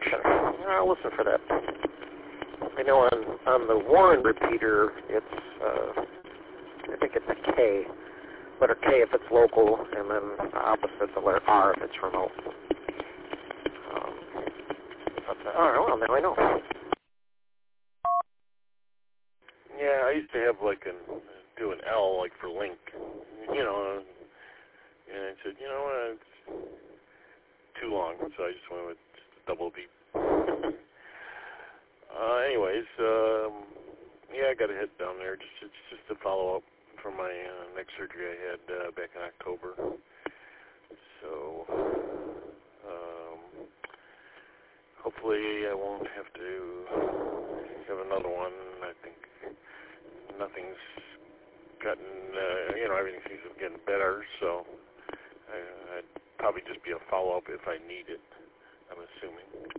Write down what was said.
option. I'll listen for that. I know on the Warren repeater, it's I think it's a K, letter K if it's local, and then opposite the letter R if it's remote. All right, well, now I know. Yeah, I used to have do an L like for link, and I said, it's too long, so I just went with double beep. Anyways, I got to head down there just to follow up from my neck surgery I had back in October. So hopefully I won't have to have another one. I think nothing's gotten, everything seems to be getting better, so I'd probably just be a follow-up if I need it, I'm assuming.